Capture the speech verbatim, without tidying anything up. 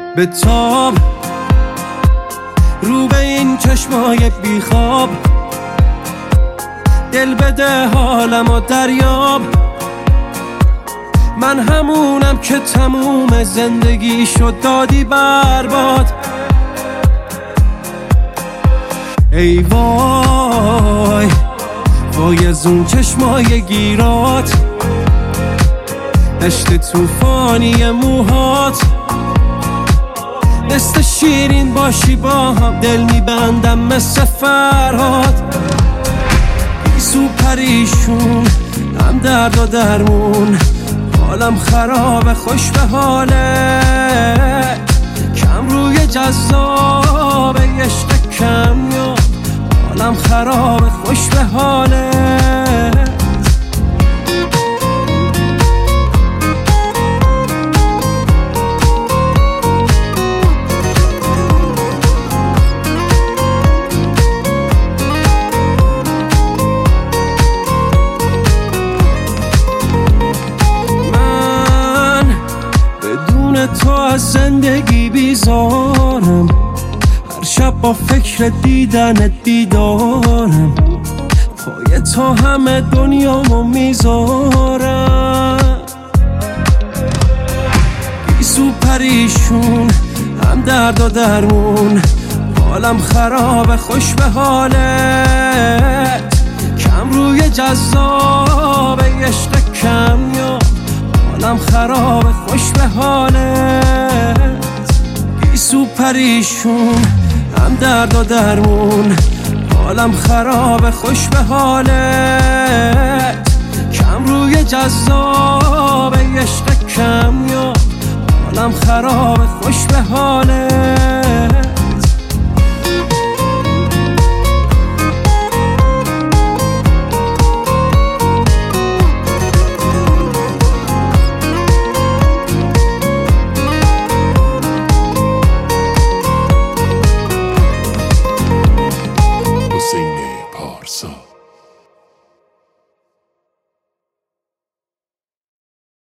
به تاب رو به این چشمای بیخواب، دل بده حالمو دریاب. من همونم که تموم زندگی شد دادی برباد. ای وای وای از اون چشمای گیرات، دشت توفانی موهات، مثل شیرین باشی با هم دل میبندم مثل فرهاد. بیسو پریشون هم درد و درمون، حالم خرابه خوش به حالت، کم روی جذابه عشق کمیاب. حالم خرابه خوش به حالت. تو از زندگی بیزارم، هر شب با فکر دیدن دیدارم، پای تو همه دنیامو میذارم. بیسو پریشون هم درد و درمون، حالم خرابه خوش به حالت، کم روی جذابه عشق کمیاب. حالم خرابه خوش به حالت. بیسو پریشون هم درد و درمون، حالم خرابه خوش به حالت، کم روی جذابه عشق کمیاب. حالم خرابه خوش به حالت.